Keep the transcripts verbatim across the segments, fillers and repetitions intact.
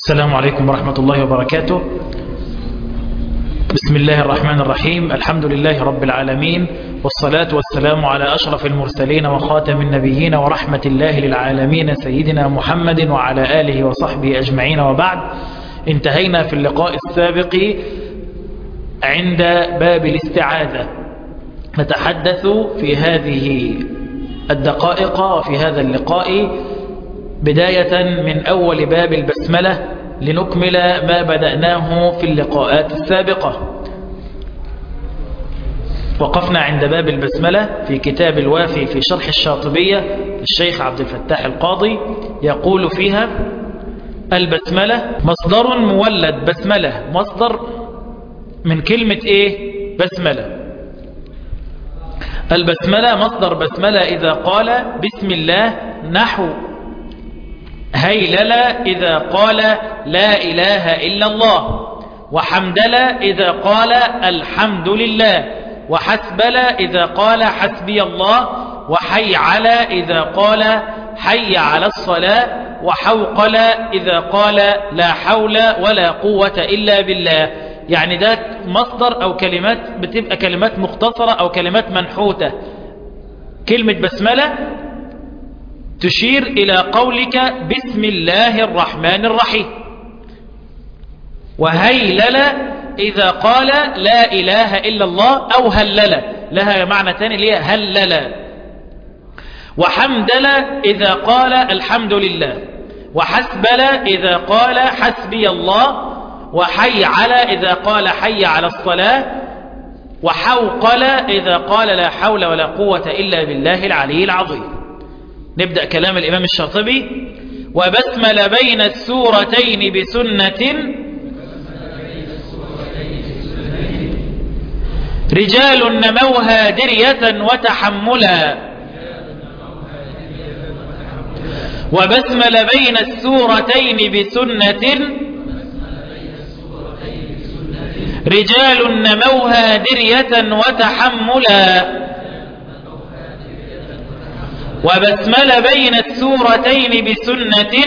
السلام عليكم ورحمة الله وبركاته. بسم الله الرحمن الرحيم. الحمد لله رب العالمين، والصلاة والسلام على أشرف المرسلين وخاتم النبيين ورحمة الله للعالمين سيدنا محمد وعلى آله وصحبه أجمعين، وبعد. انتهينا في اللقاء السابق عند باب الاستعاذة، نتحدث في هذه الدقائق وفي هذا اللقاء بداية من أول باب البسملة لنكمل ما بدأناه في اللقاءات السابقة. وقفنا عند باب البسملة في كتاب الوافي في شرح الشاطبية للشيخ عبد الفتاح القاضي، يقول فيها: البسملة مصدر مولد. بسملة مصدر من كلمة ايه؟ بسملة. البسملة مصدر بسملة إذا قال بسم الله، نحو هيلل إذا قال لا إله إلا الله، وحمدل إذا قال الحمد لله، وحسبل إذا قال حسبي الله، وحيعل إذا قال حي على الصلاة، وحوقل إذا قال لا حول ولا قوة إلا بالله. يعني ده مصدر أو كلمات بتبقى كلمات مختصرة أو كلمات منحوتة. كلمة بسملة تشير إلى قولك بسم الله الرحمن الرحيم. وهيلل إذا قال لا إله إلا الله أو هلل، لها معنى ثاني اللي هي هلل. وحمدل إذا قال الحمد لله، وحسبل إذا قال حسبي الله، وحيعل إذا قال حي على الصلاة، وحوقل إذا قال لا حول ولا قوة إلا بالله العلي العظيم. نبدأ كلام الإمام الشاطبي: وبسمل بين السورتين بسنة رجال نموها درية وتحملا. وبسمل بين السورتين بسنة رجال نموها درية وتحملا. وبسمل بين السورتين بسنة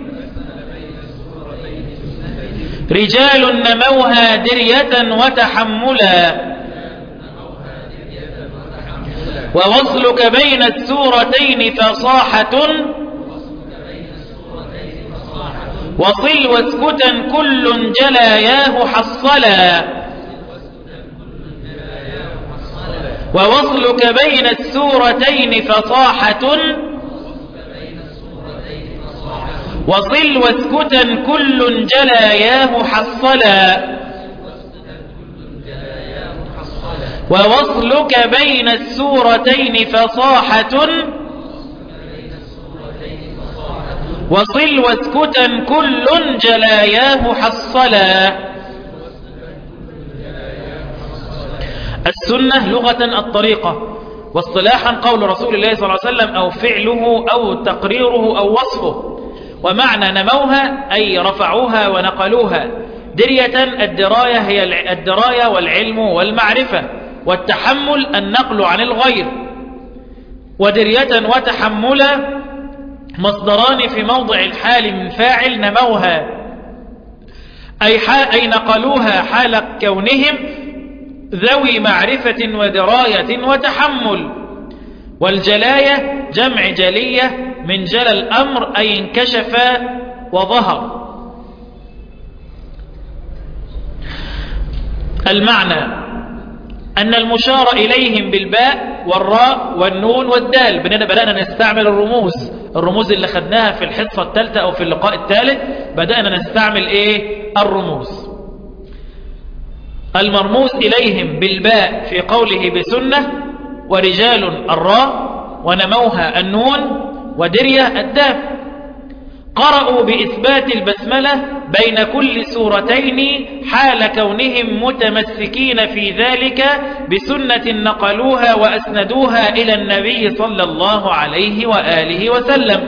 رجال نموها درية وتحملا. ووصلك بين السورتين فصاحة وصل واسكتا كل جلاياه حصلا. ووصلك بين السورتين فصاحة وصل واسكتا كل جلاياه حصلا. ووصلك بين السورتين فصاحة وصل واسكتا كل جلاياه حصلا. السنة لغة الطريقة، واصطلاحا قول رسول الله صلى الله عليه وسلم أو فعله أو تقريره أو وصفه. ومعنى نموها أي رفعوها ونقلوها. درية الدراية هي الدراية والعلم والمعرفة، والتحمل النقل عن الغير. ودرية وتحملا مصدران في موضع الحال من فاعل نموها، أي, أي نقلوها حال كونهم ذوي معرفة ودراية وتحمل. والجلاية جمع جلية من جلى الأمر أي انكشف وظهر. المعنى أن المشار إليهم بالباء والراء والنون والدال. بأننا بدأنا نستعمل الرموز الرموز اللي خدناها في الحصة الثالثة أو في اللقاء الثالث، بدأنا نستعمل إيه؟ الرموز. المرموز إليهم بالباء في قوله بسنة، ورجال الراء، ونموها النون، ودرية الدال. قرأوا بإثبات البسملة بين كل سورتين حال كونهم متمسكين في ذلك بسنة نقلوها وأسندوها إلى النبي صلى الله عليه وآله وسلم،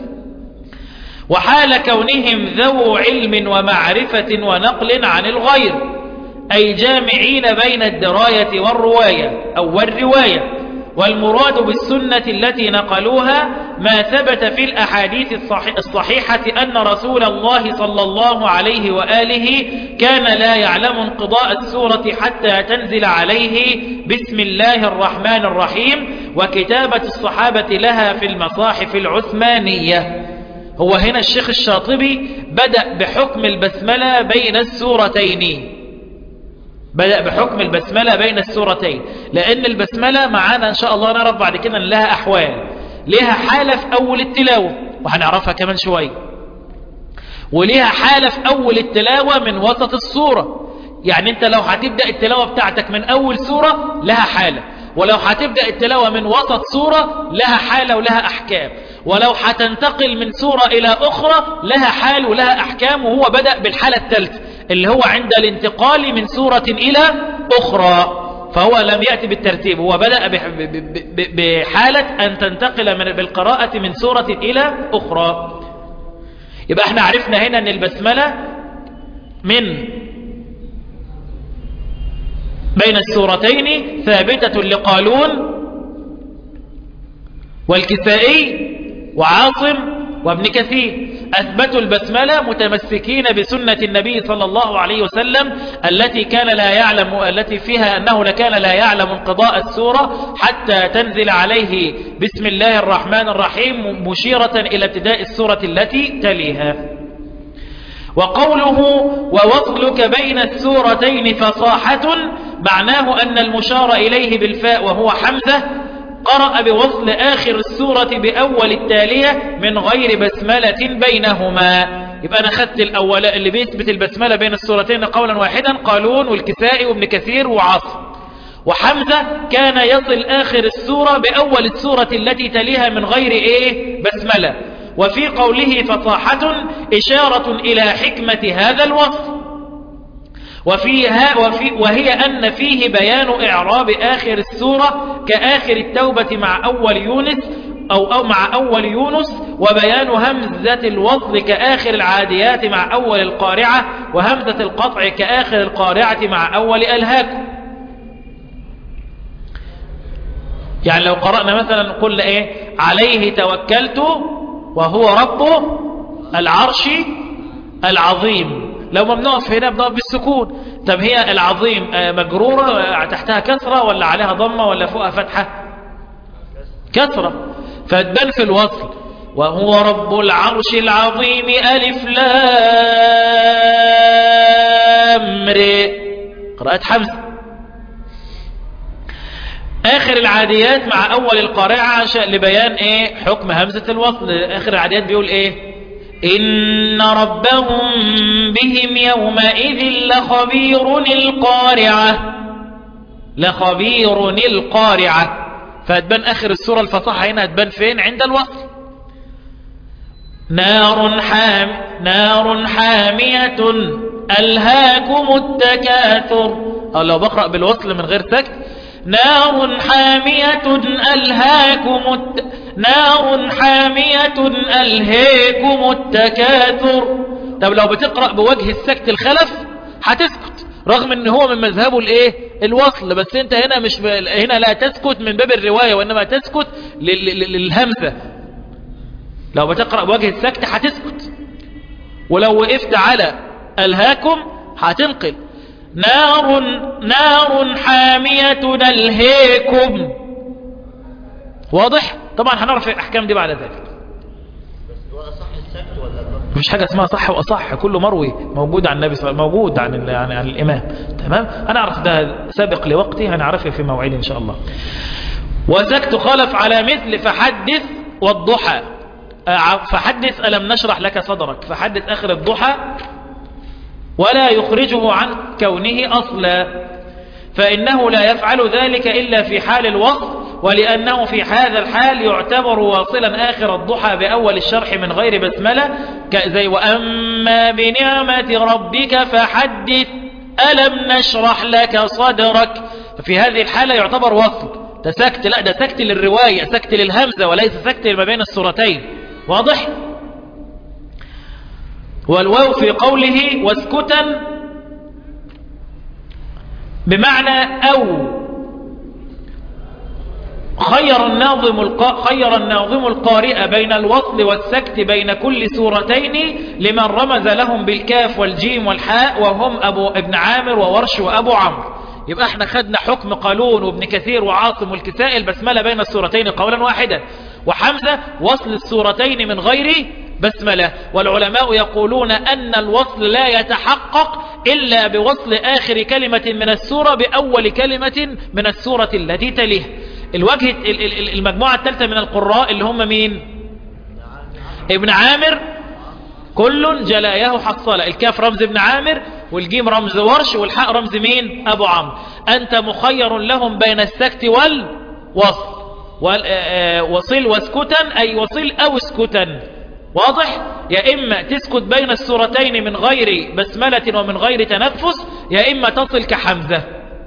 وحال كونهم ذو علم ومعرفة ونقل عن الغير، أي جامعين بين الدراية والرواية أو والرواية، والمراد بالسنة التي نقلوها ما ثبت في الأحاديث الصحيحة أن رسول الله صلى الله عليه وآله كان لا يعلم انقضاء السورة حتى تنزل عليه بسم الله الرحمن الرحيم، وكتابة الصحابة لها في المصاحف العثمانية. هو هنا الشيخ الشاطبي بدأ بحكم البسملة بين السورتين، بدأ بحكم البسملة بين السورتين، لأن البسملة معانا إن شاء الله نعرف بعد كده أن لها أحوال، لها حالة في أول التلاوة وهنعرفها كمان شوية، ولها حالة في أول التلاوة من وسط السورة. يعني أنت لو هتبدأ التلاوة بتاعتك من أول سورة لها حالة، ولو هتبدأ التلاوة من وسط سورة لها حالة ولها أحكام، ولو هتنتقل من سورة إلى أخرى لها حال ولها أحكام. وهو بدأ بالحالة الثالثة اللي هو عند الانتقال من سورة إلى أخرى، فهو لم يأتي بالترتيب، هو بدأ بحالة أن تنتقل من بالقراءة من سورة إلى أخرى. يبقى احنا عرفنا هنا أن البسملة من بين السورتين ثابتة لقالون والكسائي وعاصم وابن كثير، أثبتوا البسملة متمسكين بسنة النبي صلى الله عليه وسلم التي كان لا يعلم التي فيها أنه لكان لا يعلم انقضاء السورة حتى تنزل عليه بسم الله الرحمن الرحيم، مشيرة إلى ابتداء السورة التي تليها. وقوله ووصلك بين السورتين فصاحة معناه أن المشار إليه بالفاء وهو حمزة قرأ بوصل آخر السورة بأول التالية من غير بسملة بينهما. يبقى أنا خدت الأول اللي بيثبت البسملة بين السورتين قولا واحدا قالون والكسائي وابن كثير وعاصم، وحمزة كان يصل آخر السورة بأول السورة التي تليها من غير إيه بسملة. وفي قوله فصاحة إشارة إلى حكمة هذا الوصف، وفيها وفي وهي أن فيه بيان إعراب آخر السورة كآخر التوبة مع أول يونس أو, أو مع أول يونس، وبيان همزة الوصل كآخر العاديات مع أول القارعة، وهمزة القطع كآخر القارعة مع أول ألهاكم. يعني لو قرأنا مثلا قلنا إيه عليه توكلت وهو رب العرش العظيم، لو ما بنقف هنا بنقف بالسكون. طب هي العظيم مجرورة تحتها كسرة ولا عليها ضمة ولا فوقها فتحة؟ كسرة، فتبان في الوصل وهو رب العرش العظيم ألف لام ر، قراءة حمزة. آخر العاديات مع أول القارعة لبيان إيه حكم همزة الوصل. آخر العاديات بيقول إيه إن ربهم بهم يومئذ لخبير القارعة، لخبير القارعة، فهتبان آخر السورة الفصاحة هنا هتبان فين؟ عند الوصل. نار حام نار حامية ألهاكم التكاثر، أو لو بقرأ بالوصل من غير سكت نار حامية ألهاكم الت... نار حامية ألهاكم التكاثر. طب لو بتقرأ بوجه السكت الخلف هتسكت، رغم ان هو من مذهبه الايه الوصل، بس انت هنا مش ب... هنا لا تسكت من باب الرواية وانما تسكت لل... للهمزة. لو بتقرأ بوجه السكت هتسكت، ولو وقفت على ألهاكم هتنقل نار نار حامية ألهاكم. واضح؟ طبعا هنعرف الأحكام دي بعد ذلك. بس هو أصح السكت ولا مفيش حاجة اسمها صح وأصح، كله مروي موجود عن النبي صلى الله عليه وسلم، موجود عن عن, عن الإمام. تمام؟ هنعرف ده سابق لوقتي، هنعرفه في موعد إن شاء الله. وسكت خلف على مثل فحدث والضحى. فحدث ألم نشرح لك صدرك، فحدث آخر الضحى ولا يخرجه عن كونه أصلا، فإنه لا يفعل ذلك إلا في حال الوصل، ولأنه في هذا الحال يعتبر واصلا آخر الضحى بأول الشرح من غير بسملة، زي وأما بنعمة ربك فحدث ألم نشرح لك صدرك. في هذه الحالة يعتبر وصل، ده سكت، لا ده سكت للرواية، سكت للهمزة وليس سكت ما بين السورتين. واضح؟ والواو في قوله واسكتا بمعنى أو خير الناظم الق... خير الناظم القارئ بين الوصل والسكت بين كل سورتين لمن رمز لهم بالكاف والجيم والحاء وهم أبو ابن عامر وورش وأبو عمرو. يبقى احنا خدنا حكم قالون وابن كثير وعاصم والكسائي البسملة بين السورتين قولا واحدا، وحمزة وصل السورتين من غير بسملة. والعلماء يقولون أن الوصل لا يتحقق إلا بوصل آخر كلمة من السورة بأول كلمة من السورة التي تليها. الوجه المجموعة الثالثة من القراء اللي هم مين؟ ابن عامر كل جلاياه حصلة، الكاف رمز ابن عامر والجيم رمز ورش والحاء رمز مين؟ أبو عمرو. أنت مخير لهم بين السكت والوصل، وصل واسكتا أي وصل أو اسكتا، واضح؟ يا إما تسكت بين السورتين من غير بسملة ومن غير تنفس، يا إما تصل كحمزة.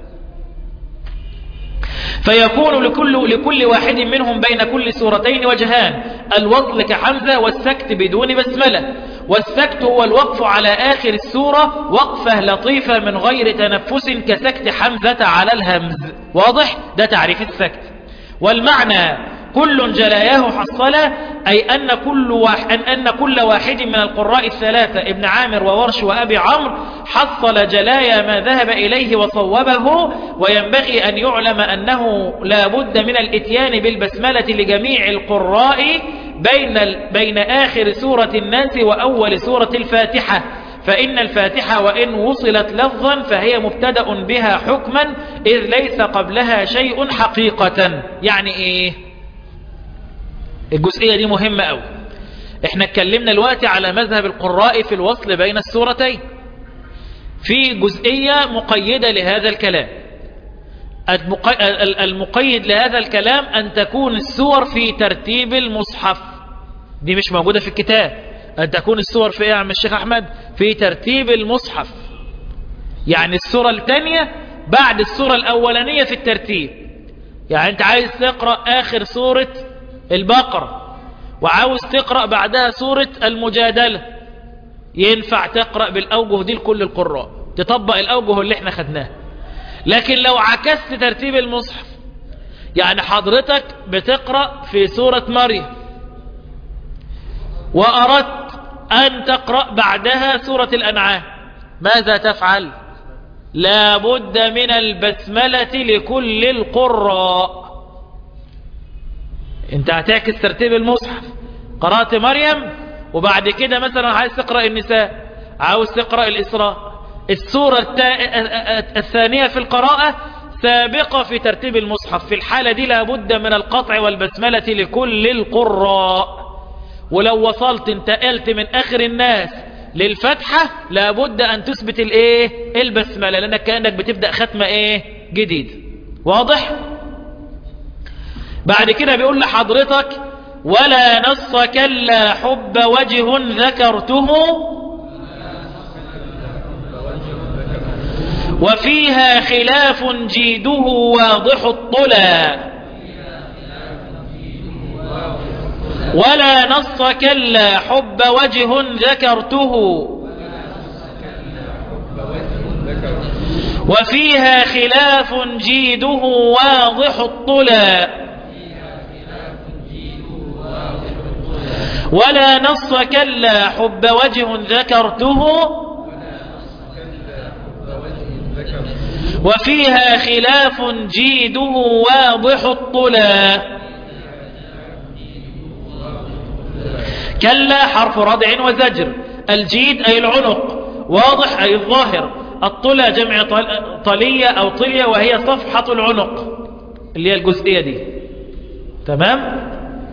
فيكون لكل, لكل واحد منهم بين كل سورتين وجهان، الوصل كحمزة والسكت بدون بسملة. والسكت هو الوقف على آخر السورة وقفة لطيفة من غير تنفس كسكت حمزة على الهمز، واضح؟ ده تعريف السكت. والمعنى كل جلاياه حصلة أي أن كل, واحد أن كل واحد من القراء الثلاثة ابن عامر وورش وأبي عمرو حصل جلايا ما ذهب إليه وصوبه. وينبغي أن يعلم أنه لا بد من الاتيان بالبسملة لجميع القراء بين, بين آخر سورة الناس وأول سورة الفاتحة، فإن الفاتحة وإن وصلت لفظا فهي مبتدأ بها حكما إذ ليس قبلها شيء حقيقة. يعني إيه؟ الجزئية دي مهمة أوي. احنا اتكلمنا الوقت على مذهب القراء في الوصل بين السورتين. في جزئية مقيدة لهذا الكلام. المقيد لهذا الكلام أن تكون السور في ترتيب المصحف، دي مش موجودة في الكتاب. أن تكون السور في ايه يا عم الشيخ أحمد؟ في ترتيب المصحف، يعني السورة الثانية بعد السورة الأولانية في الترتيب. يعني أنت عايز تقرأ آخر سورة البقرة وعاوز تقرأ بعدها سورة المجادلة، ينفع تقرأ بالأوجه دي لكل القراء، تطبق الأوجه اللي احنا خدناه. لكن لو عكست ترتيب المصحف، يعني حضرتك بتقرأ في سورة مريم وأردت أن تقرأ بعدها سورة الأنعام، ماذا تفعل؟ لا بد من البسملة لكل القراء. انت هتعكس ترتيب المصحف، قرأت مريم وبعد كده مثلا عايز تقرأ النساء، عاوز تقرأ الإسراء، السورة الثانية في القراءة سابقة في ترتيب المصحف، في الحالة دي لابد من القطع والبسملة لكل القراء. ولو وصلت انتقلت من آخر الناس للفتحة لابد أن تثبت الايه؟ البسملة، لأنك كأنك بتبدأ ختمة ايه؟ جديد، واضح؟ بعد كده بيقول لحضرتك ولا نص كلا حب وجه ذكرته وفيها خلاف جيده واضح الطلا. ولا نص كلا حب وجه ذكرته وفيها خلاف جيده واضح الطلا. ولا نص كلا حب وجه ذكرته وفيها خلاف جيده واضح الطلا. كلا حرف ردع وزجر، الجيد أي العنق، واضح أي الظاهر، الطلا جمع طلية أو طلية وهي صفحة العنق اللي هي الجزئية دي، تمام؟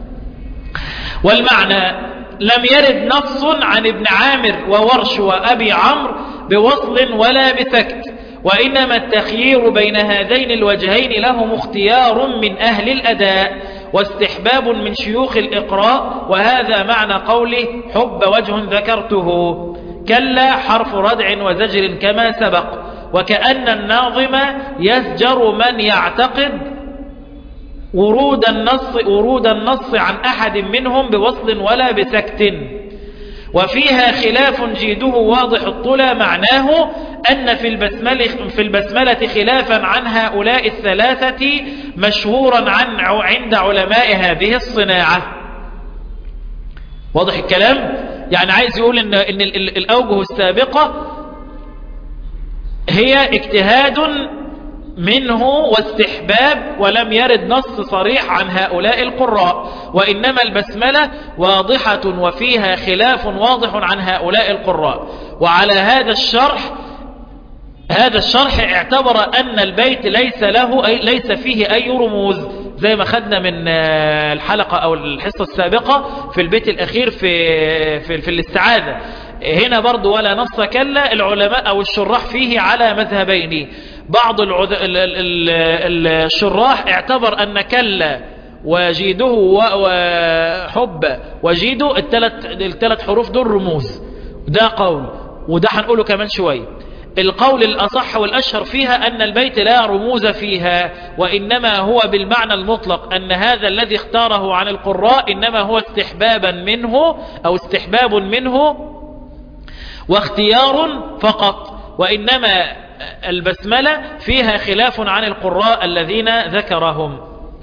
والمعنى لم يرد نص عن ابن عامر وورش وأبي عمرو بوصل ولا بسكت، وإنما التخيير بين هذين الوجهين لهم اختيار من أهل الأداء واستحباب من شيوخ الإقراء، وهذا معنى قوله حب وجه ذكرته. كلا حرف ردع وزجر كما سبق، وكأن الناظم يزجر من يعتقد ورود النص, ورود النص عن أحد منهم بوصل ولا بسكت. وفيها خلاف جيده واضح الطلا، معناه أن في البسملة, في البسملة خلافا عن هؤلاء الثلاثة مشهورا عن عند علماء هذه الصناعة. واضح الكلام؟ يعني عايز يقول إن, إن الأوجه السابقة هي اجتهاد منه واستحباب، ولم يرد نص صريح عن هؤلاء القراء، وإنما البسملة واضحة وفيها خلاف واضح عن هؤلاء القراء. وعلى هذا الشرح هذا الشرح اعتبر أن البيت ليس له أي ليس فيه أي رموز، زي ما خدنا من الحلقة أو الحصة السابقة في البيت الأخير في في, في الاستعاذة. هنا برضو ولا نص كلا، العلماء أو الشراح فيه على مذهبين. بعض العذ... ال... ال... ال... الشراح اعتبر أن كلا وجيده وحب وجيده الثلاث الثلاث حروف دول رموز، ده قول، وده هنقوله كمان شوية. القول الأصح والأشهر فيها أن البيت لا رموز فيها، وإنما هو بالمعنى المطلق، أن هذا الذي اختاره عن القراء إنما هو استحبابا منه أو استحباب منه واختيار فقط، وإنما البسملة فيها خلاف عن القراء الذين ذكرهم.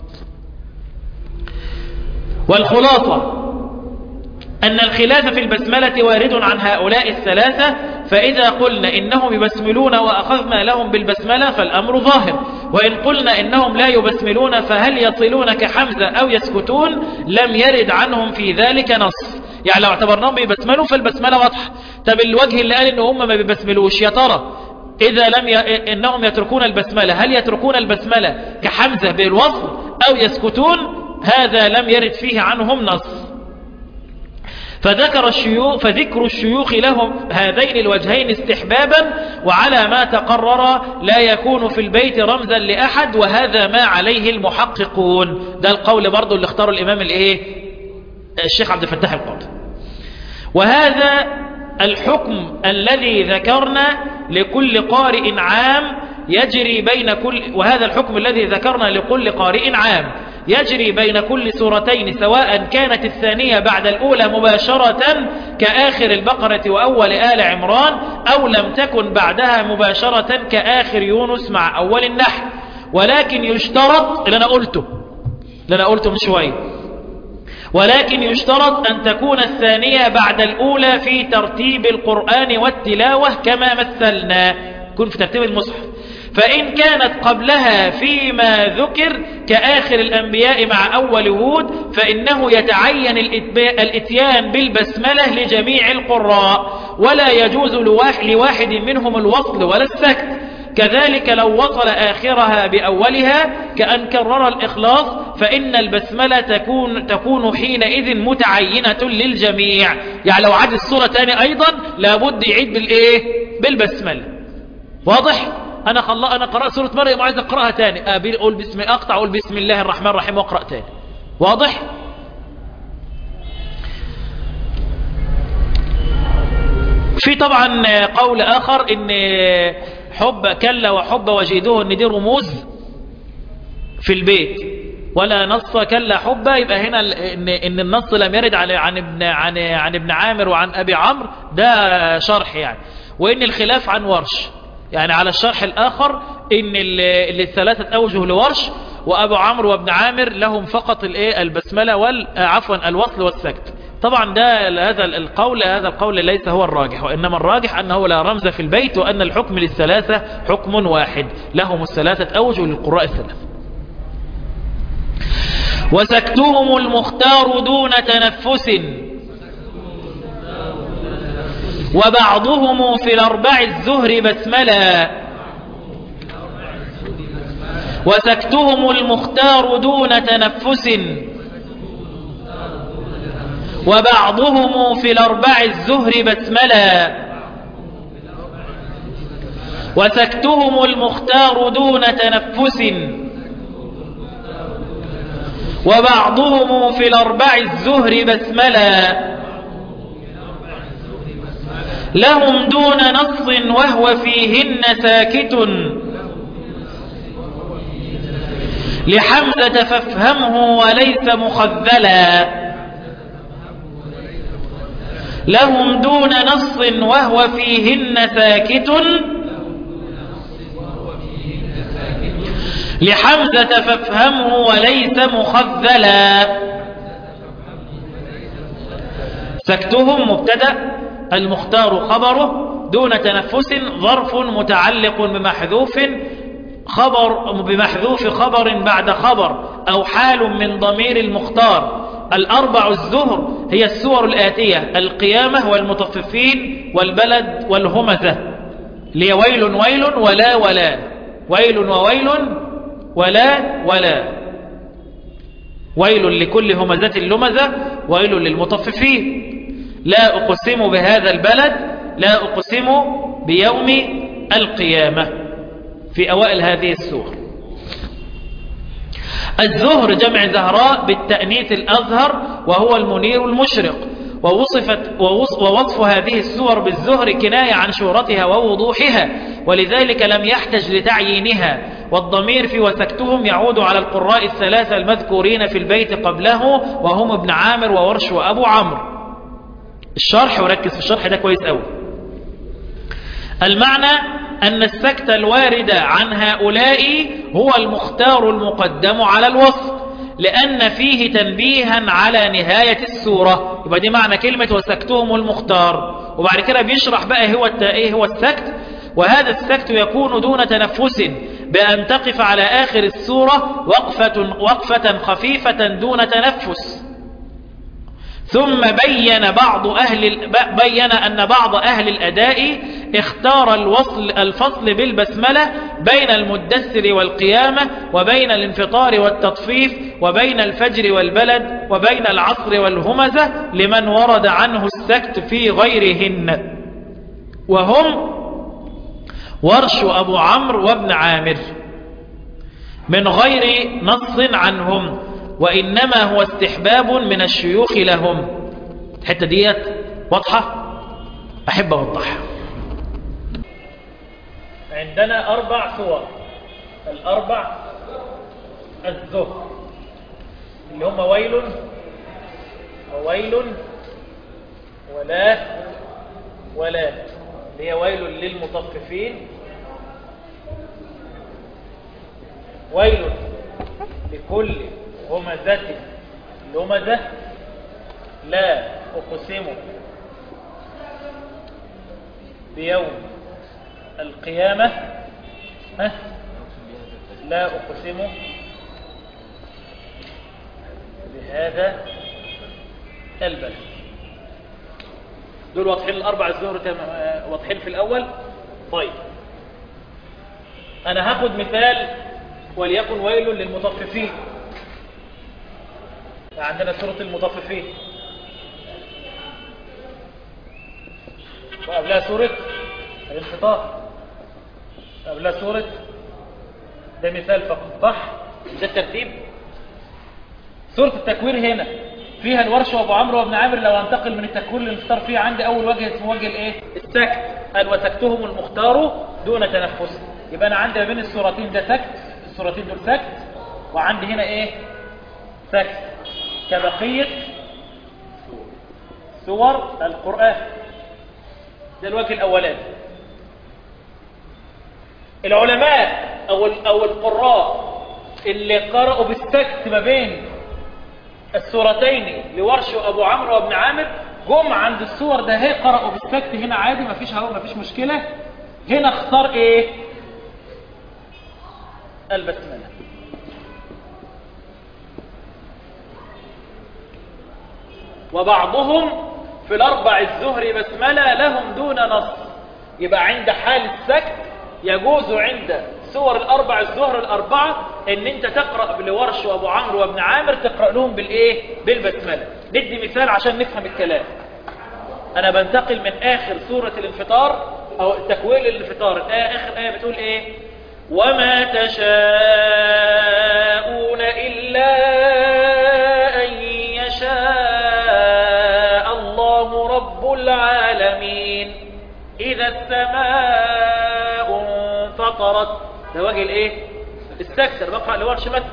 والخلاصة أن الخلاف في البسملة وارد عن هؤلاء الثلاثة، فإذا قلنا إنهم يبسملون وأخذنا لهم بالبسملة فالأمر ظاهر، وإن قلنا إنهم لا يبسملون فهل يصلون كحمزة أو يسكتون لم يرد عنهم في ذلك نص. يعني لو اعتبرناهم بيبسملوا فالبسملة واضحة. طب الوجه اللي قال إن هم ما بيبسملوش، يا ترى إذا لم ي... إنهم يتركون البسملة هل يتركون البسملة كحمزة بالوصل أو يسكتون؟ هذا لم يرد فيه عنهم نص. فذكر الشيوخ فذكر الشيوخ لهم هذين الوجهين استحبابا، وعلى ما تقرر لا يكون في البيت رمزا لأحد، وهذا ما عليه المحققون. ده القول برضو اللي اختاره الإمام الايه الشيخ عبد الفتاح القاضي. وهذا الحكم الذي ذكرنا لكل قارئ عام يجري بين كل وهذا الحكم الذي ذكرنا لكل قارئ عام يجري بين كل سورتين، سواء كانت الثانية بعد الأولى مباشرة كآخر البقرة وأول آل عمران، أو لم تكن بعدها مباشرة كآخر يونس مع أول النحل. ولكن يشترط اللي أنا قلته اللي أنا قلته من شوية ولكن يشترط أن تكون الثانية بعد الأولى في ترتيب القرآن والتلاوة كما مثلنا، يكون في ترتيب المصحف. فإن كانت قبلها فيما ذكر كآخر الأنبياء مع أول هود فإنه يتعين الإتيان بالبسملة لجميع القراء، ولا يجوز لواحد منهم الوصل ولا السكت. كذلك لو وصل آخرها بأولها كأن كرر الإخلاص فإن البسملة تكون, تكون حينئذ متعينة للجميع. يعني لو عاد السورة تاني أيضا لابد يعيد بالإيه؟ بالبسملة. واضح؟ أنا خل... أنا قرأت سورة مريم وعايز أقرأها تاني، أقول بسم أقطع أقول بسم الله الرحمن الرحيم وأقرأ تاني. واضح؟ في طبعا قول آخر إن حب كلا وحب وجيده إن دي رموز في البيت، ولا نص كلا حب، يبقى هنا إن, إن النص لم يرد عن عن ابن عن عن ابن عامر وعن أبي عمرو، ده شرح يعني. وإن الخلاف عن ورش، يعني على الشرح الآخر إن اللي الثلاثة أوجه لورش، وأبو عمرو وابن عامر لهم فقط الايه البسملة وال عفوا الوصل والسكت. طبعا ده هذا القول هذا القول ليس هو الراجح، وإنما الراجح أنه لا رمز في البيت، وأن الحكم للثلاثة حكم واحد، لهم الثلاثة أوجه للقراء الثلاثة. وسكتهم المختار دون تنفس، وبعضهم في الأربع الزهر بسملا. وسكتهم المختار دون تنفس، وبعضهم في الأربع الزهر بسملا. وسكتهم المختار دون تنفس، وبعضهم في الأربع الزهر بسملا. لهم دون نص وهو فيهن ساكت، لحمزة فافهمه وليس مخذلا. لهم دون نص وهو فيهن ساكت، لحمزة فافهمه وليس مخذلا. سكتهم مبتدأ، المختار خبره، دون تنفس ظرف متعلق بمحذوف خبر بمحذوف خبر بعد خبر أو حال من ضمير المختار. الأربع الزهر هي السور الآتية: القيامة والمطففين والبلد والهمزة. لي ويل ويل ولا ولا، ويل وويل ولا ولا، ويل لكل همزة لمزة، ويل للمطففين. لا أقسم بهذا البلد، لا أقسم بيوم القيامة، في أوائل هذه السور. الزهر جمع زهراء بالتأنيث الأزهر وهو المنير المشرق. ووصفت ووصف هذه السور بالزهر كناية عن شهرتها ووضوحها، ولذلك لم يحتج لتعيينها. والضمير في وسكتهم يعود على القراء الثلاثة المذكورين في البيت قبله، وهم ابن عامر وورش وأبو عمرو. الشرح، وركز في الشرح ده كويس أوي. المعنى أن السكت الوارد عن هؤلاء هو المختار المقدم على الوصف، لأن فيه تنبيها على نهاية السورة. يبقى دي معنى كلمة وسكتهم المختار. وبعد كده بيشرح بقى هو ايه هو السكت. وهذا السكت يكون دون تنفس، بأن تقف على آخر السورة وقفة, وقفة خفيفة دون تنفس. ثم بين بعض أهل بين أن بعض أهل الأداء اختار الوصل الفصل بالبسملة بين المدثر والقيامة، وبين الانفطار والتطفيف، وبين الفجر والبلد، وبين العصر والهمزة، لمن ورد عنه السكت في غيرهن، وهم ورش أبو عمرو وابن عامر، من غير نص عنهم، وإنما هو استحباب من الشيوخ لهم. الحتة ديت واضحة؟ أحب أوضحها. عندنا أربع صور، الأربع الزهر اللي هم ويل وويل ولا ولا، اللي هي ويل للمطففين، ويل لكل همزة لمزة، لا أقسم بيوم القيامة، ها؟ لا أقسم بهذا البلد. دول واضحين الأربع الزهر واضحين في الأول. طيب أنا هاخد مثال، وليكن ويل للمطففين. عندنا سورة المطففين وقبلها سورة الانفطار، قبلها سورة، ده مثال فقط، صح؟ ده الترتيب. سورة التكوير هنا فيها الورش وابو عمرو وابن عامر. لو انتقل من التكوير للانفطار، فيها عندي اول وجه اسمه وجه الايه؟ السكت. قال وسكتهم المختار دون تنفس. يبقى انا عندي ما بين السورتين ده سكت، السورتين دول سكت، وعندي هنا ايه؟ سكت كبقية سور القرآن. ده الوجه الأولاني. العلماء أو أو القراء اللي قرأوا بالسكت ما بين السورتين لورش وأبو عمرو وابن عامر، جم عند السور ده هي قرأوا بالسكت هنا عادي، ما فيش ما فيش مشكلة. هنا اختار ايه؟ البسملة. وبعضهم في الأربع الزهر بسملة لهم دون نص. يبقى عند حال السكت يجوز عند سور الأربع الزهر الأربعة ان انت تقرأ لورش وابو عمرو وابن عامر، تقرأ لهم بالايه؟ بالبسملة. ندي مثال عشان نفهم الكلام. انا بنتقل من اخر سورة الانفطار او تكويل الانفطار، اخر آية بتقول ايه؟ وما تشاءون إلا أن يشاء الله رب العالمين إذا السماء انفطرت. ده وجه الايه؟ السكتر. بقرأ لورش مثل.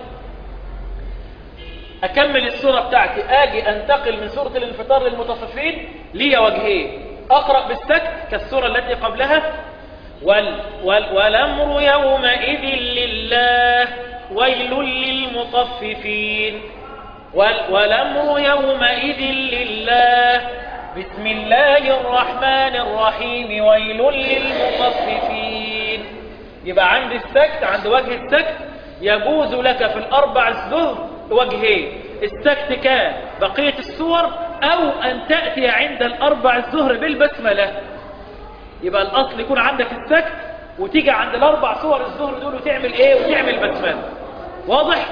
أكمل السورة بتاعتي، آجي أنتقل من سورة الانفطار للمطففين، لي وجهين: أقرأ بالسكت كالسورة التي قبلها، وال وال والأمر يومئذ لله، ويل للمطففين. والأمر يومئذ لله. بسم الله الرحمن الرحيم. ويل للمطففين. يبقى عند السكت، عند وجه السكت يجوز لك في الأربع الظهر وجهين: السكت كان بقية السور، أو أن تأتي عند الأربع الظهر بالبسملة. يبقى الأصل يكون عندك السكت وتيجي عند الأربع سور الظهر دول وتعمل إيه؟ وتعمل بسملة. واضح؟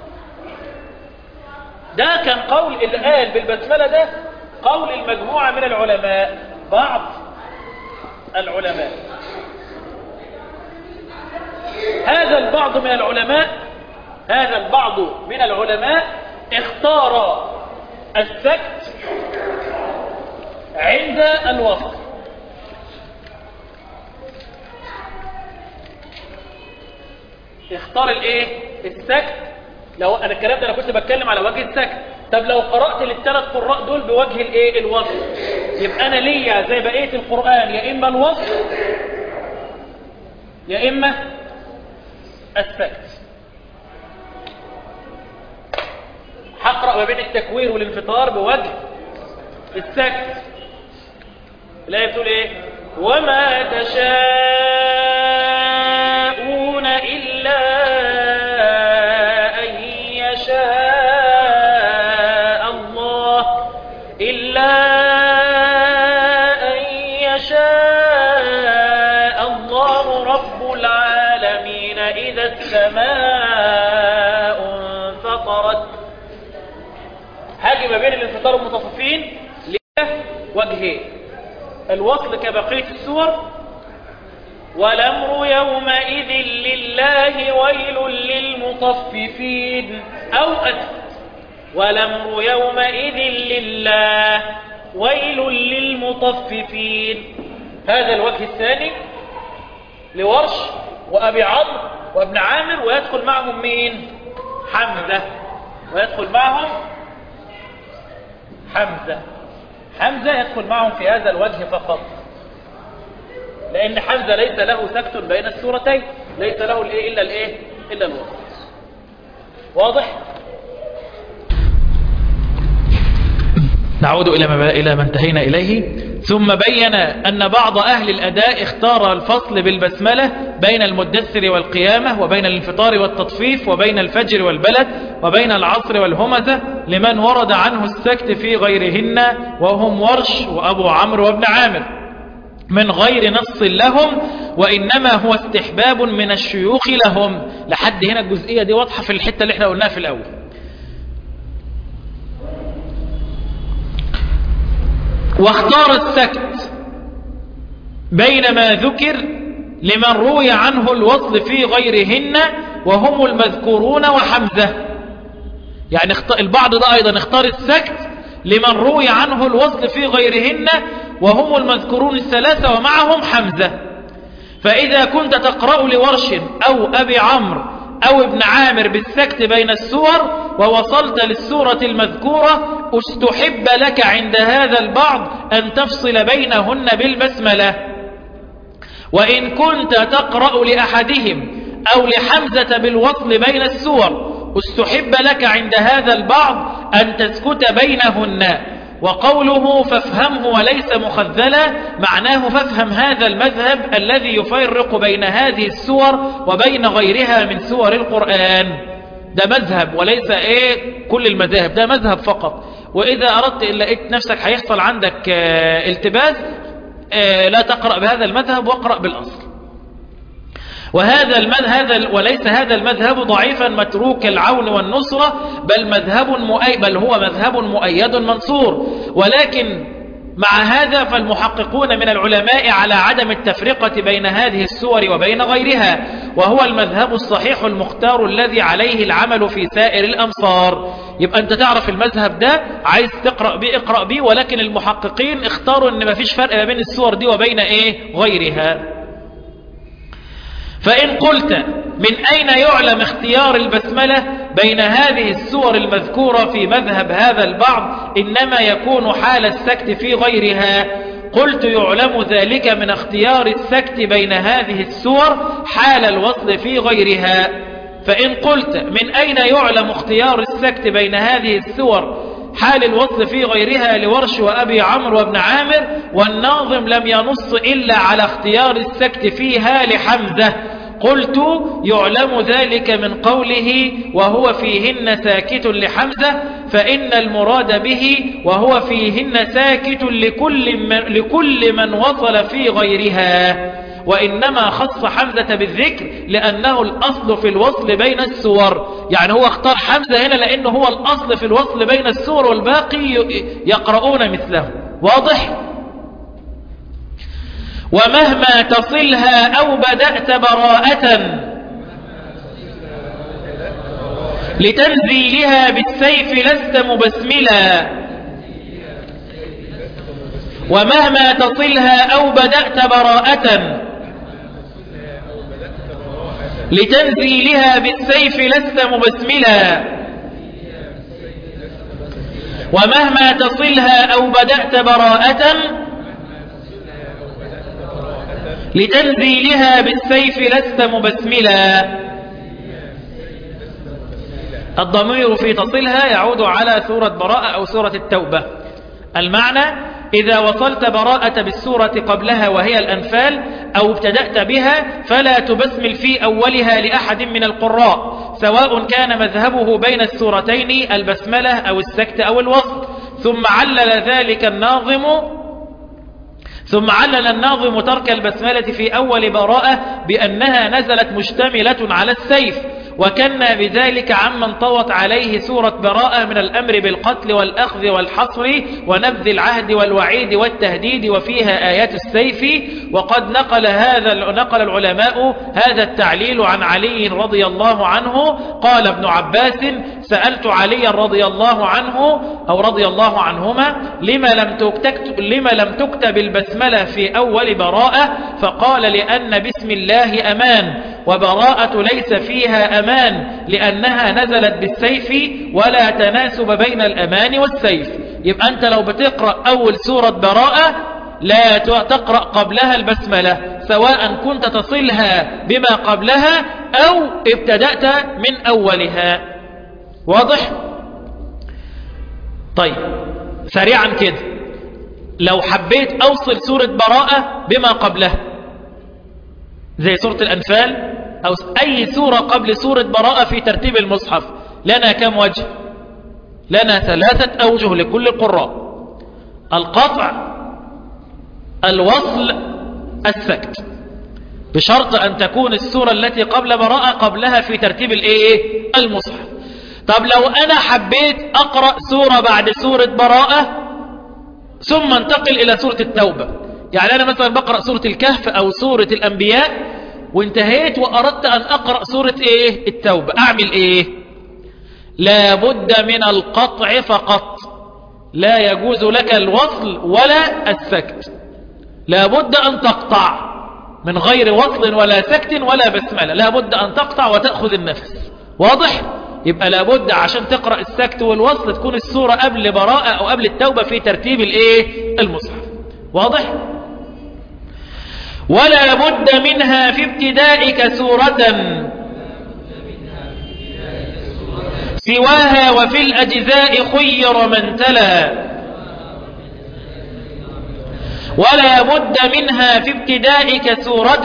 ده كان قول اللي قال بالبسملة، ده قول المجموعة من العلماء، بعض العلماء. هذا البعض من العلماء هذا البعض من العلماء اختار السكت عند الوصل. اختار الايه؟ السكت. لو انا الكلام ده انا كنت بتكلم على وجه السكت. طب لو قرأت للثلاث قراء دول بوجه الايه؟ الوصل، يبقى انا ليا زي بقية القرآن يا اما الوصل يا اما السكت. هقرأ ما بين التكوير والانفطار بوجه السكت. الآية بتقول ايه؟ وما تشاءون إلا أن يشاء الله إلا أن يشاء الله رب العالمين إذا السماء انفطرت. هاجي ما بين الانفطار والمطففين له وجهين: الوصل كبقية السور، والأمر يومئذ لله ويل للمطففين. أو أسكت: والأمر يومئذ لله ويل للمطففين. هذا الوجه الثاني لورش وأبي عمرو وابن عامر، ويدخل معهم مين؟ حمزة. ويدخل معهم حمزة حمزة يدخل معهم في هذا الوجه فقط، لأن حمزة ليس له سكت بين السورتين، ليس له الإيه إلا الإيه إلا الوصل. واضح؟ نعود إلى ما إلى ما انتهينا إليه. ثم بين أن بعض أهل الأداء اختار الفصل بالبسملة بين المدثر والقيامة، وبين الانفطار والتطفيف، وبين الفجر والبلد، وبين العصر والهمزة، لمن ورد عنه السكت في غيرهن، وهم ورش وأبو عمرو وابن عامر، من غير نص لهم، وإنما هو استحباب من الشيوخ لهم. لحد هنا الجزئية دي واضحة في الحتة اللي احنا قلناها في الأول. واختار السكت بين ما ذكر لمن روي عنه الوصل في غيرهن، وهم المذكورون وحمزة. يعني البعض ده أيضا اختار السكت لمن روي عنه الوصل في غيرهن، وهم المذكورون الثلاثة ومعهم حمزة. فإذا كنت تقرأ لورش أو أبي عمرو أو ابن عامر بالسكت بين السور، ووصلت للسورة المذكورة، استحب لك عند هذا البعض أن تفصل بينهن بالبسملة. وإن كنت تقرأ لأحدهم أو لحمزة بالوصل بين السور، استحب لك عند هذا البعض أن تسكت بينهن. وقوله فافهمه وليس مخذلا، معناه فافهم هذا المذهب الذي يفرق بين هذه السور وبين غيرها من سور القرآن. ده مذهب وليس ايه كل المذاهب، ده مذهب فقط. وإذا أردت إن لقيت نفسك هيحصل عندك اه التباس، اه لا تقرأ بهذا المذهب واقرأ بالأصل. وهذا المذهب وليس هذا المذهب ضعيفا متروك العون والنصرة، بل مذهب مؤيد، بل هو مذهب مؤيد منصور. ولكن مع هذا فالمحققون من العلماء على عدم التفرقة بين هذه السور وبين غيرها، وهو المذهب الصحيح المختار الذي عليه العمل في سائر الأمصار. يبقى أنت تعرف المذهب ده، عايز تقرأ بيه اقرأ بيه، ولكن المحققين اختاروا أن ما فيش فرق ما بين السور دي وبين إيه غيرها. فإن قلت من أين يعلم اختيار البسملة بين هذه السور المذكورة في مذهب هذا البعض، إنما يكون حال السكت في غيرها. قلت يعلم ذلك من اختيار السكت بين هذه السور حال الوصل في غيرها. فإن قلت من أين يعلم اختيار السكت بين هذه السور حال الوصل في غيرها لورش وأبي عمرو وابن عامر والناظم لم ينص إلا على اختيار السكت فيها لحمزة، قلت يعلم ذلك من قوله وهو فيهن ساكت لحمزة، فإن المراد به وهو فيهن ساكت لكل من, لكل من وصل في غيرها، وإنما خص حمزة بالذكر لأنه الأصل في الوصل بين السور. يعني هو اختار حمزة هنا لأنه هو الأصل في الوصل بين السور والباقي يقرؤون مثله. واضح؟ ومهما تصلها أو بدأت براءة لتنزيلها بالسيف لست مبسملا، ومهما تصلها أو بدأت براءة لتنزيلها بالسيف لست مبسملا، ومهما تصلها أو بدأت براءة لتنزيلها بالسيف لست مبسملا. الضمير في تصلها يعود على سورة براءة أو سورة التوبة. المعنى إذا وصلت براءة بالسورة قبلها وهي الأنفال أو ابتدأت بها فلا تبسمل في أولها لأحد من القراء، سواء كان مذهبه بين السورتين البسملة أو السكت أو الوصل. ثم علل ذلك الناظم ثم علل الناظم ترك البسملة في أول براءة بأنها نزلت مشتملة على السيف، وكنا بذلك عمن طوت عليه سورة براءة من الأمر بالقتل والأخذ والحصر ونبذ العهد والوعيد والتهديد وفيها آيات السيف. وقد نقل هذا نقل العلماء هذا التعليل عن علي رضي الله عنه. قال ابن عباس سألت علي رضي الله عنه أو رضي الله عنهما لما لم تكتب, لما لم تكتب البسملة في أول براءة، فقال لأن بسم الله أمان وبراءة ليس فيها أمان لأنها نزلت بالسيف ولا تناسب بين الأمان والسيف. يبقى أنت لو بتقرأ أول سورة براءة لا تقرأ قبلها البسملة، سواء كنت تصلها بما قبلها أو ابتدأت من أولها. واضح؟ طيب سريعا كده، لو حبيت أوصل سورة براءة بما قبلها زي سورة الأنفال أو أي سورة قبل سورة براءة في ترتيب المصحف، لنا كم وجه؟ لنا ثلاثة أوجه لكل القراء: القطع، الوصل، السكت، بشرط أن تكون السورة التي قبل براءة قبلها في ترتيب الإيه؟ المصحف. طب لو أنا حبيت أقرأ سورة بعد سورة براءة ثم انتقل إلى سورة التوبة، يعني أنا مثلا بقرأ سورة الكهف أو سورة الأنبياء وانتهيت وأردت أن أقرأ سورة إيه؟ التوبة، أعمل إيه؟ لا بد من القطع فقط، لا يجوز لك الوصل ولا السكت، لا بد أن تقطع من غير وصل ولا سكت ولا بسملة، لا بد أن تقطع وتأخذ النفس. واضح؟ يبقى لا بد عشان تقرأ السكت والوصل تكون السورة قبل براءة أو قبل التوبة في ترتيب الإيه؟ المصحف. واضح؟ ولا بد منها في ابتدائك سورة سواها وفي الأجزاء خير من تلا، ولا بد منها في ابتدائك سورة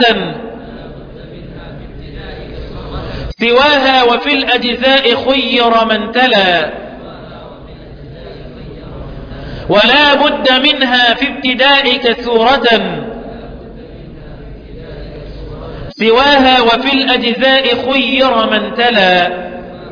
سواها وفي الأجزاء خير من تلا، ولا بد منها في ابتدائك سورة سواها وفي الأجزاء خير من تلا.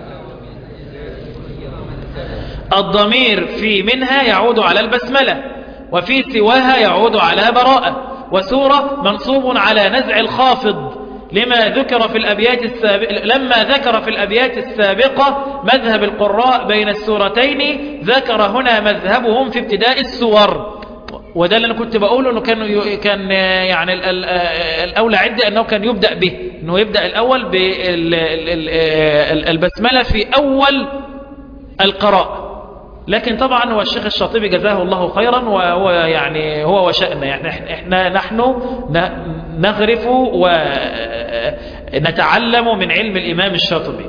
الضمير في منها يعود على البسملة، وفي سواها يعود على براءة. وسورة منصوب على نزع الخافض لما ذكر في الأبيات السابقة لما ذكر في الأبيات السابقة مذهب القراء بين السورتين، ذكر هنا مذهبهم في ابتداء السور. وده اللي أنا كنت بقوله أنه كان كان يعني الأولى عندي أنه كان يبدأ به، أنه يبدأ الأول بالبسملة في أول القراءة. لكن طبعا هو الشيخ الشاطبي جزاه الله خيرا، وهو يعني هو وشأنه، يعني احنا نحن نغرف نتعلم من علم الإمام الشاطبي.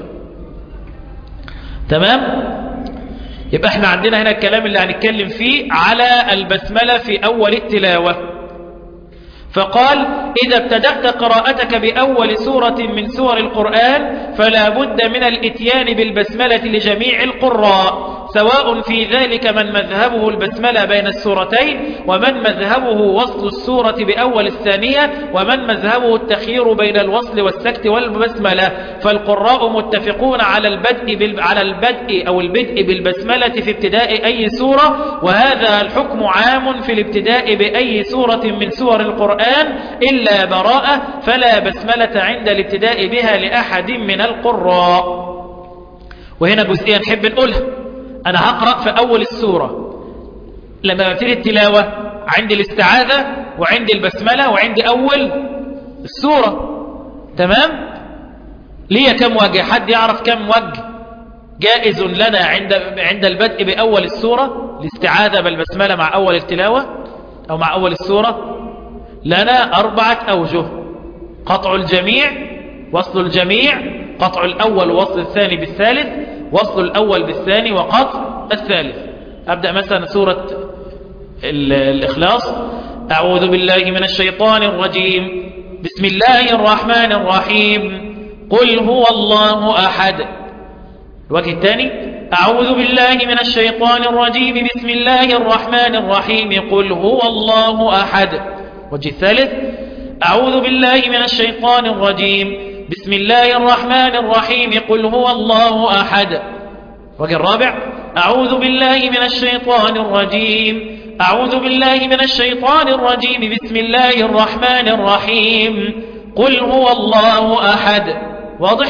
تمام؟ يبقى احنا عندنا هنا الكلام اللي هنتكلم فيه على البسملة في أول التلاوة. فقال: إذا ابتدأت قراءتك بأول سورة من سور القرآن فلا بد من الإتيان بالبسملة لجميع القراء، سواء في ذلك من مذهبه البسملة بين السورتين، ومن مذهبه وصل السورة بأول الثانية، ومن مذهبه التخيير بين الوصل والسكت والبسملة. فالقراء متفقون على البدء بال... على البدء أو البدء بالبسملة في ابتداء أي سورة، وهذا الحكم عام في الابتداء بأي سورة من سور القرآن إلا براءة، فلا بسملة عند الابتداء بها لأحد من القراء. وهنا جزئية نحب نقولها. أنا هقرأ في أول السورة، لما ببتدي التلاوة عندي الاستعاذة وعندي البسملة وعندي أول السورة. تمام؟ ليه كم وجه؟ حد يعرف كم وجه جائز لنا عند عند البدء بأول السورة؟ الاستعاذة بالبسملة مع أول التلاوة أو مع أول السورة لنا أربعة أوجه: قطع الجميع، وصل الجميع، قطع الأول ووصل الثاني بالثالث، وصل الأول بالثاني وقطع الثالث. أبدأ مثلا سورة الإخلاص: أعوذ بالله من الشيطان الرجيم، بسم الله الرحمن الرحيم، قل هو الله أحد. الوجه الثاني: أعوذ بالله من الشيطان الرجيم، بسم الله الرحمن الرحيم، قل هو الله أحد. الوجه الثالث: أعوذ بالله من الشيطان الرجيم، بسم الله الرحمن الرحيم، قل هو الله أحد. الوجه الرابع: أعوذ بالله من الشيطان الرجيم، أعوذ بالله من الشيطان الرجيم، بسم الله الرحمن الرحيم، قل هو الله أحد. واضح؟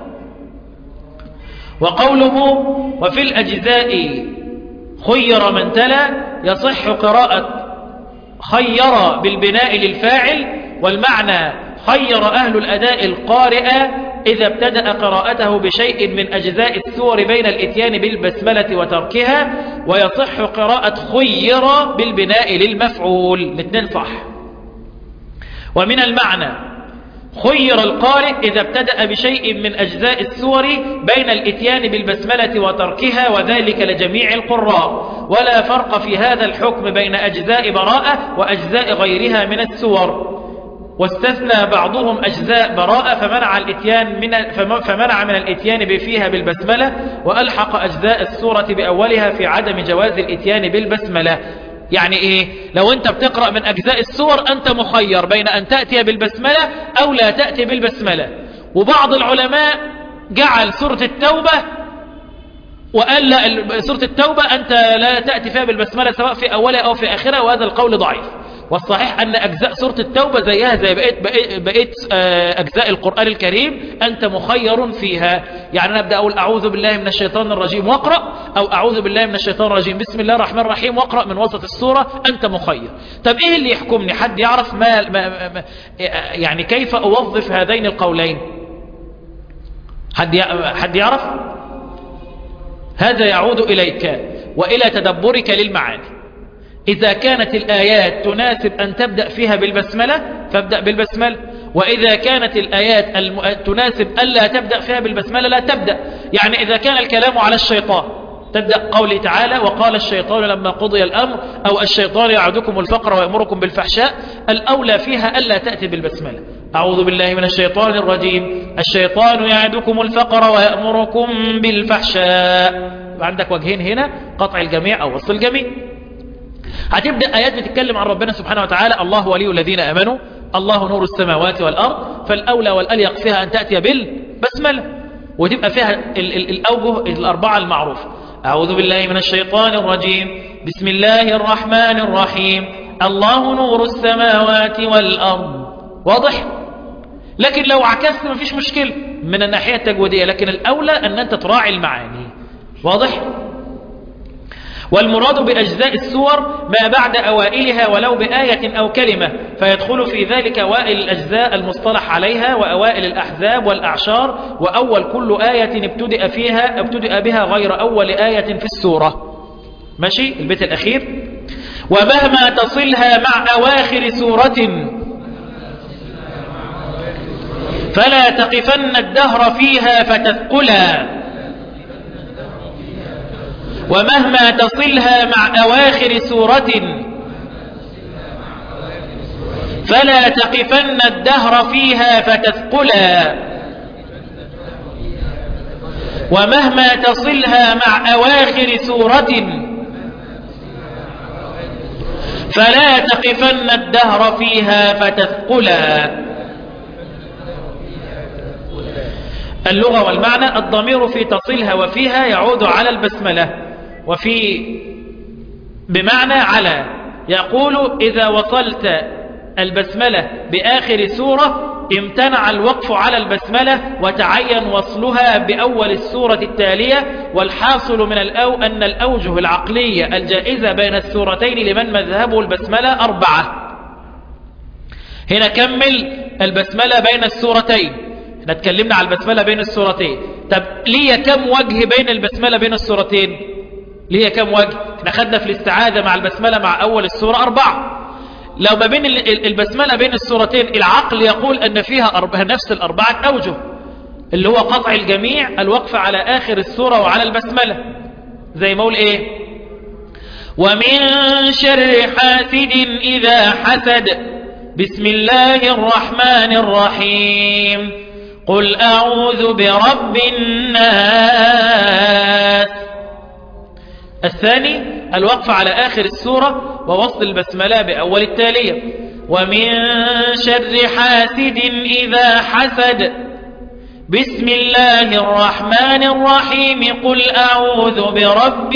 وقوله: وفي الأجزاء خير من تلا، يصح قراءة خير بالبناء للفاعل، والمعنى خير أهل الأداء القارئ إذا ابتدأ قراءته بشيء من أجزاء السور بين الإتيان بالبسملة وتركها، ويصح قراءة خير بالبناء للمفعول. الاثنين صح. ومن المعنى خير القارئ إذا ابتدأ بشيء من أجزاء السور بين الإتيان بالبسملة وتركها، وذلك لجميع القراء، ولا فرق في هذا الحكم بين أجزاء براءة وأجزاء غيرها من السور. واستثنى بعضهم أجزاء براءة فمنع الإتيان من فمنع من الإتيان فيها بالبسملة، وألحق أجزاء السورة بأولها في عدم جواز الإتيان بالبسملة. يعني إيه؟ لو أنت بتقرأ من أجزاء السور أنت مخير بين أن تأتي بالبسملة أو لا تأتي بالبسملة. وبعض العلماء جعل سورة التوبة وقال لا، سورة التوبة أنت لا تأتي فيها بالبسملة سواء في أولها أو في آخرها، وهذا القول ضعيف. والصحيح أن أجزاء سورة التوبة زيها زي بقيت, بقيت أجزاء القرآن الكريم، أنت مخير فيها. يعني أنا أبدأ أقول أعوذ بالله من الشيطان الرجيم واقرأ، أو أعوذ بالله من الشيطان الرجيم بسم الله الرحمن الرحيم واقرأ من وسط السورة، أنت مخير. طب إيه اللي يحكمني؟ حد يعرف ما, ما, ما يعني كيف أوظف هذين القولين؟ حد حد يعرف؟ هذا يعود إليك وإلى تدبرك للمعاني. إذا كانت الآيات تناسب أن تبدأ فيها بالبسملة فابدأ بالبسملة، وإذا كانت الآيات الم... تناسب ألا تبدأ فيها بالبسملة لا تبدأ. يعني إذا كان الكلام على الشيطان تبدأ قوله تعالى: وقال الشيطان لما قضي الأمر، أو الشيطان يعدكم الفقر ويأمركم بالفحشاء، الأولى فيها ألا تأتي بالبسملة. أعوذ بالله من الشيطان الرجيم، الشيطان يعدكم الفقر ويأمركم بالفحشاء. عندك وجهين هنا: قطع الجميع أو وصل الجميع. هتبدأ آيات بتتكلم عن ربنا سبحانه وتعالى: الله ولي الذين آمنوا، الله نور السماوات والأرض، فالأولى والأليق فيها أن تأتي بالبسملة، وتبقى فيها ال ال الأوجه الأربعة المعروفة: أعوذ بالله من الشيطان الرجيم، بسم الله الرحمن الرحيم، الله نور السماوات والأرض. واضح؟ لكن لو عكست مفيش مشكلة من الناحية التجويدية، لكن الأولى أن أنت تراعي المعاني. واضح؟ والمراد بأجزاء السور ما بعد أوائلها ولو بآية أو كلمة، فيدخل في ذلك أوائل الأجزاء المصطلح عليها، وأوائل الأحزاب والأعشار، وأول كل آية ابتدأ فيها ابتدأ بها غير أول آية في السورة. ماشي؟ البيت الأخير: ومهما تصلها مع أواخر سورة فلا تقفن الدهر فيها فتثقلا ومهما تصلها مع أواخر سورة فلا تقفن الدهر فيها فتثقلا ومهما تصلها مع أواخر سورة فلا تقفن الدهر فيها فتثقلا. اللغة والمعنى: الضمير في تصلها وفيها يعود على البسملة، وفي بمعنى على. يقول: إذا وصلت البسملة بآخر سورة امتنع الوقف على البسملة وتعين وصلها بأول السورة التالية. والحاصل من الأو أن الأوجه العقلية الجائزة بين السورتين لمن مذهبه البسملة أربعة. هنا كمل البسملة بين السورتين. احنا اتكلمنا على البسملة بين السورتين. طب ليه كم وجه بين البسملة بين السورتين؟ ليه كم وجه؟ احنا خدنا في الاستعاذة مع البسملة مع أول السورة أربعة. لو ما بين البسملة بين السورتين العقل يقول أن فيها أربعة نفس الأربعة أوجه، اللي هو قطع الجميع، الوقف على آخر السورة وعلى البسملة. زي ما أقول إيه: ومن شر حاسد إذا حسد بسم الله الرحمن الرحيم قل أعوذ برب الناس. الثاني الوقف على آخر السورة ووصل البسملة بأول التالية: ومن شر حاسد إذا حسد بسم الله الرحمن الرحيم قل أعوذ برب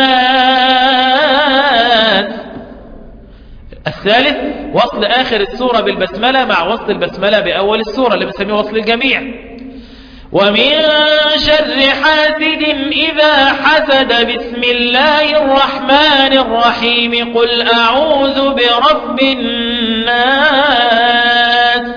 الناس. الثالث وصل آخر السورة بالبسملة مع وصل البسملة بأول السورة اللي بنسميه وصل الجميع: ومن شر حاسد إذا حسد بسم الله الرحمن الرحيم قل أعوذ برب الناس.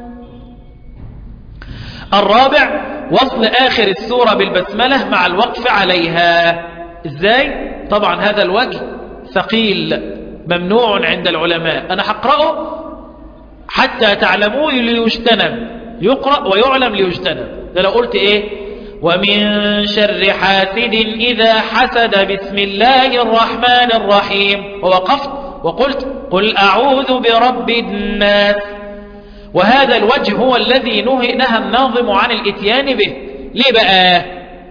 الرابع وصل آخر السورة بالبسملة مع الوقف عليها. إزاي؟ طبعا هذا الوجه ثقيل ممنوع عند العلماء. أنا هقرأه حتى تعلموه ليجتنب، يقرأ ويعلم ليجتنب. ده لو قلت إيه: ومن شر حاسد إذا حسد بسم الله الرحمن الرحيم، ووقفت وقلت قل أعوذ برب الناس. وهذا الوجه هو الذي نهى نهى الناظم عن الاتيان به. ليه بقى؟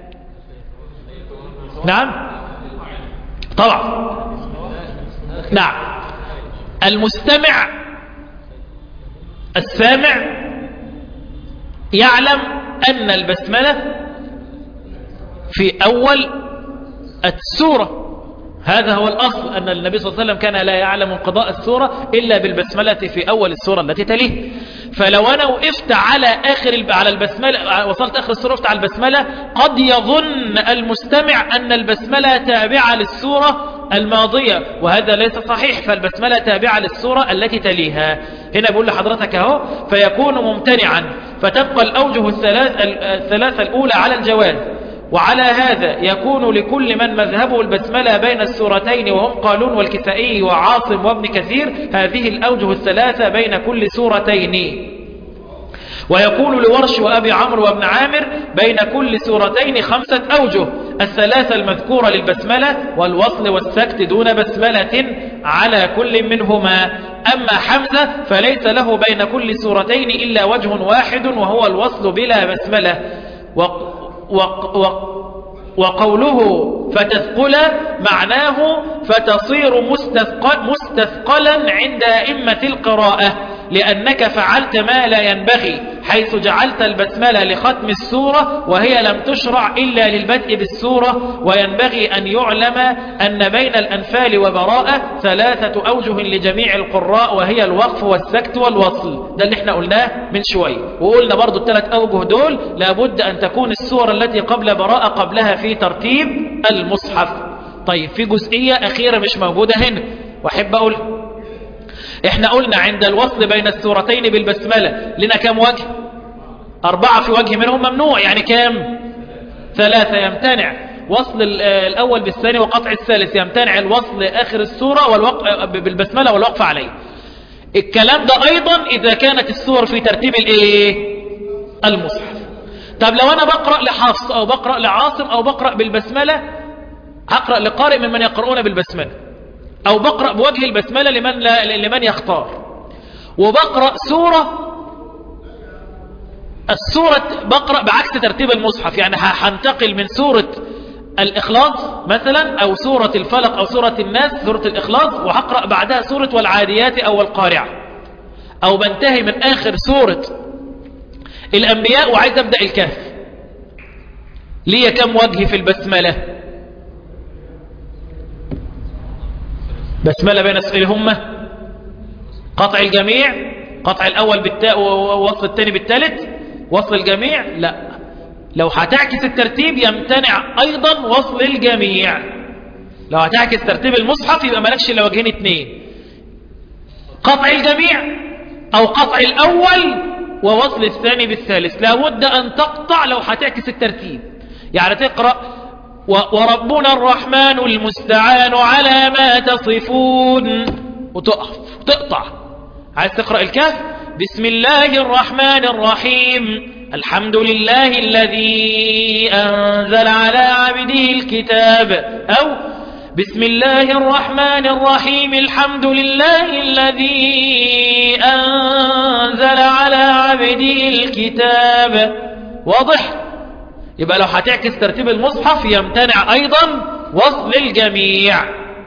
نعم طبعا نعم المستمع السامع يعلم أن البسملة في أول السورة. هذا هو الأصل، أن النبي صلى الله عليه وسلم كان لا يعلم انقضاء السورة إلا بالبسملة في أول السورة التي تليه. فلو أنا وقفت على آخر على البسملة، وصلت آخر السورة وقفت على البسملة، قد يظن المستمع أن البسملة تابعة للسورة الماضية، وهذا ليس صحيح. فالبسملة تابعة للسورة التي تليها. هنا بقول لحضرتك اهو: فيكون ممتنعا، فتبقى الأوجه الثلاث الثلاثة الأولى على الجواز. وعلى هذا يكون لكل من مذهبه البسملة بين السورتين، وهم قالون والكسائي وعاصم وابن كثير، هذه الأوجه الثلاثة بين كل سورتين. ويكون لورش وأبي عمرو وابن عامر بين كل سورتين خمسة أوجه: الثلاثة المذكورة للبسملة والوصل والسكت دون بسملة على كل منهما. أما حمزة فليس له بين كل سورتين إلا وجه واحد وهو الوصل بلا بسملة. وق وق وق وقوله فتثقل معناه فتصير مستثقل مستثقلا عند أئمة القراءة، لأنك فعلت ما لا ينبغي، حيث جعلت البسملة لختم السورة وهي لم تشرع إلا للبدء بالسورة. وينبغي أن يعلم أن بين الأنفال وبراءة ثلاثة أوجه لجميع القراء، وهي الوقف والسكت والوصل. ده اللي احنا قلناه من شوي. وقلنا برضو الثلاث أوجه دول لابد أن تكون السورة التي قبل براءة قبلها في ترتيب المصحف. طيب في جزئية أخيرة مش موجودة هنا وأحب أقول: احنا قلنا عند الوصل بين السورتين بالبسملة لنا كم وجه؟ أربعة. في وجه منهم ممنوع، يعني كم؟ ثلاثة. يمتنع وصل الأول بالثاني وقطع الثالث، يمتنع الوصل آخر السورة والوقف بالبسملة والوقف عليه. الكلام ده أيضا إذا كانت السور في ترتيب الإيه؟ المصحف. طب لو أنا بقرأ لحفص أو بقرأ لعاصم أو بقرأ بالبسملة، هقرأ لقارئ ممن يقرؤون بالبسملة، أو بقرأ بوجه البسملة لمن, لا لمن يختار، وبقرأ سورة السورة بقرأ بعكس ترتيب المصحف، يعني هنتقل من سورة الإخلاص مثلا أو سورة الفلق أو سورة الناس، سورة الإخلاص، وهقرأ بعدها سورة والعاديات أو القارعة، أو بنتهي من آخر سورة الأنبياء وعايز أبدأ الكهف. ليه كم وجه في البسملة؟ بسملة بين اسئلهم قطع الجميع، قطع الأول بالتاء ووصل الثاني بالثالث، وصل الجميع لا. لو هتعكس الترتيب يمتنع أيضا وصل الجميع. لو هتعكس ترتيب المصحف يبقى مالكش إلا وجهين اتنين، قطع الجميع أو قطع الأول ووصل الثاني بالثالث. لابد أن تقطع لو هتعكس الترتيب، يعني تقرأ وربنا الرحمن المستعان على ما تصفون وتقف وتقطع. عايز تقرأ الكهف بسم الله الرحمن الرحيم الحمد لله الذي أنزل على عبده الكتاب، أو بسم الله الرحمن الرحيم الحمد لله الذي أنزل على عبده الكتاب. واضح؟ يبقى لو هتعكس ترتيب المصحف يمتنع أيضا وصل الجميع.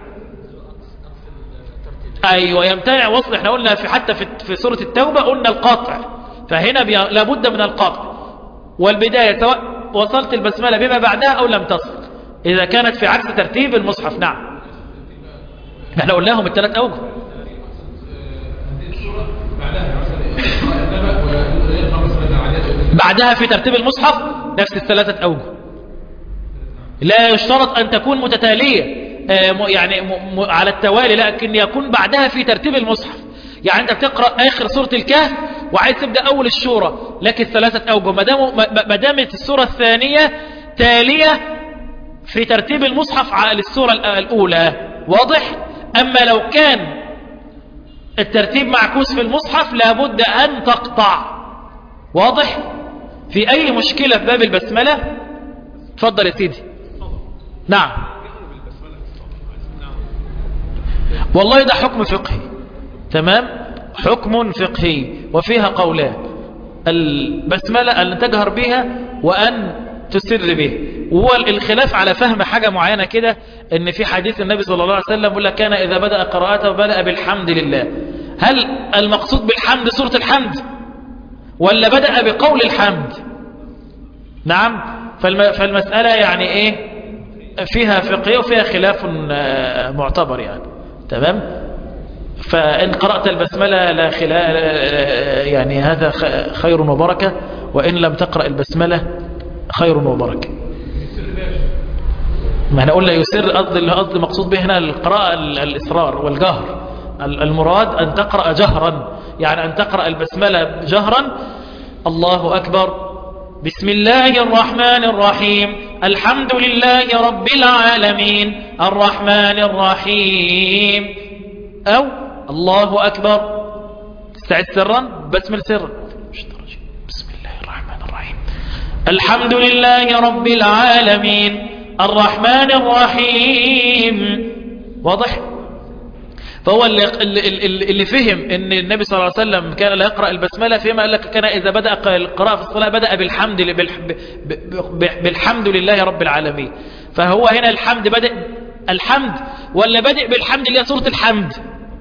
أيوة يمتنع وصل. احنا قلنا في حتى في, في سورة التوبة قلنا القطع، فهنا لابد من القطع والبداية سواء وصلت البسملة بما بعدها أو لم تصل، إذا كانت في عكس ترتيب المصحف. نعم احنا قلناهم الثلاث أوجه. بعدها في ترتيب المصحف نفس الثلاثة أوجه، لا يشترط أن تكون متتالية يعني على التوالي، لكن يكون بعدها في ترتيب المصحف. يعني أنت بتقرأ آخر سورة الكهف وعايز تبدأ أول الشورى، لك الثلاثة أوجه ما دامت السورة الثانية تالية في ترتيب المصحف على السورة الأولى. واضح؟ أما لو كان الترتيب معكوس في المصحف لابد أن تقطع. واضح؟ في أي مشكلة في باب البسملة؟ تفضل يا سيدي. نعم والله ده حكم فقهي، تمام، حكم فقهي وفيها قولان: البسملة أن تجهر بها وأن تسر به. وهو الخلاف على فهم حاجة معينة كده، ان في حديث النبي صلى الله عليه وسلم يقول لك كان إذا بدأ قراءته بدأ بالحمد لله. هل المقصود بالحمد سورة الحمد ولا بدأ بقول الحمد؟ نعم، فالمسألة يعني ايه فيها فقهية وفيها خلاف معتبر يعني، تمام. فإن قرأت البسملة لا خلاف يعني هذا خير وبركة، وإن لم تقرأ البسملة خير وبركة. ما احنا قلنا يسر، قصد قصد مقصود به هنا القراءة الإصرار والجهر. المراد أن تقرأ جهرا، يعني أن تقرأ البسملة جهرا. الله أكبر، بسم الله الرحمن الرحيم الحمد لله رب العالمين الرحمن الرحيم، أو الله أكبر تستعد سرا بسم السر بسم الله الرحمن الرحيم الحمد لله رب العالمين الرحمن الرحيم. واضح؟ فهو اللي, اللي, اللي فهم ان النبي صلى الله عليه وسلم كان لا يقرأ البسملة، فيما قال لك كان إذا بدأ القراءة في الصلاة بدأ بالحمد بالحمد لله رب العالمين. فهو هنا الحمد بدأ الحمد ولا بدأ بالحمد اللي هي سورة الحمد؟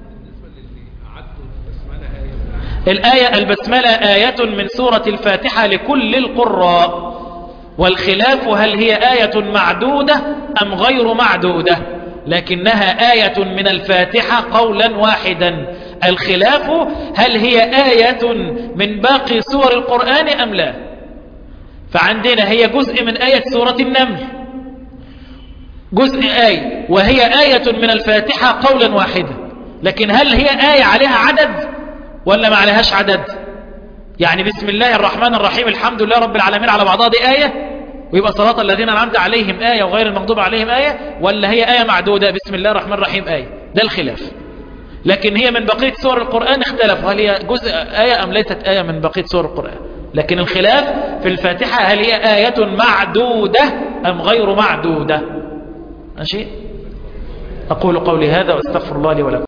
الآية البسملة آية من سورة الفاتحة لكل القراء، والخلاف هل هي آية معدودة أم غير معدودة، لكنها آية من الفاتحة قولا واحدا. الخلاف هل هي آية من باقي سور القرآن أم لا. فعندنا هي جزء من آية سورة النمل، جزء آية، وهي آية من الفاتحة قولا واحدا. لكن هل هي آية عليها عدد ولا ما عليهاش عدد؟ يعني بسم الله الرحمن الرحيم الحمد لله رب العالمين على بعضها دي آية، ويبقى صراط الذين أنعمت عليهم آية وغير المغضوب عليهم آية، ولا هي آية معدودة بسم الله الرحمن الرحيم آية؟ ده الخلاف. لكن هي من بقية سور القرآن اختلفوا، هل هي جزء آية أم ليست آية من بقية سور القرآن. لكن الخلاف في الفاتحة هل هي آية معدودة أم غير معدودة. ماشي. أقول قولي هذا واستغفر الله لي ولكم.